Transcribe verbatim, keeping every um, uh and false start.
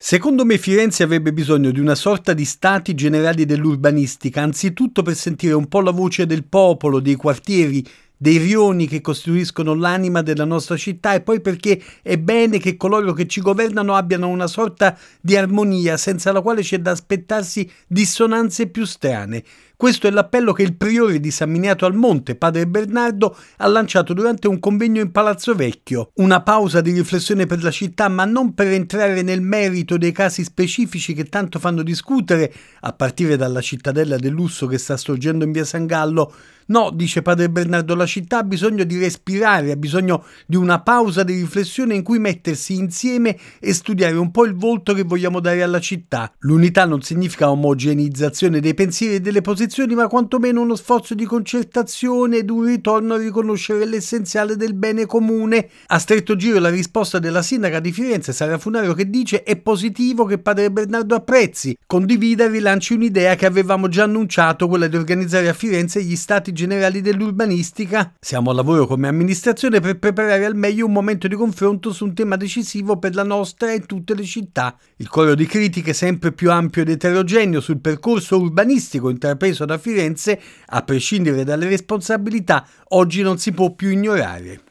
Secondo me Firenze avrebbe bisogno di una sorta di stati generali dell'urbanistica, anzitutto per sentire un po' la voce del popolo, dei quartieri, dei rioni che costituiscono l'anima della nostra città e poi perché è bene che coloro che ci governano abbiano una sorta di armonia senza la quale c'è da aspettarsi dissonanze più strane. Questo è l'appello che il priore di San Miniato al Monte, padre Bernardo, ha lanciato durante un convegno in Palazzo Vecchio. Una pausa di riflessione per la città, ma non per entrare nel merito dei casi specifici che tanto fanno discutere, a partire dalla cittadella del lusso che sta sorgendo in via San Gallo. No, dice padre Bernardo, la città ha bisogno di respirare, ha bisogno di una pausa di riflessione in cui mettersi insieme e studiare un po' il volto che vogliamo dare alla città. L'unità non significa omogeneizzazione dei pensieri e delle posizioni, ma quantomeno uno sforzo di concertazione ed un ritorno a riconoscere l'essenziale del bene comune. A stretto giro la risposta della sindaca di Firenze, Sara Funaro, che dice: è positivo che padre Bernardo apprezzi, condivida e rilanci un'idea che avevamo già annunciato, quella di organizzare a Firenze gli stati generali dell'urbanistica. Siamo al lavoro come amministrazione per preparare al meglio un momento di confronto su un tema decisivo per la nostra e tutte le città. Il coro di critiche sempre più ampio ed eterogeneo sul percorso urbanistico intrapreso da Firenze, a prescindere dalle responsabilità, oggi non si può più ignorare.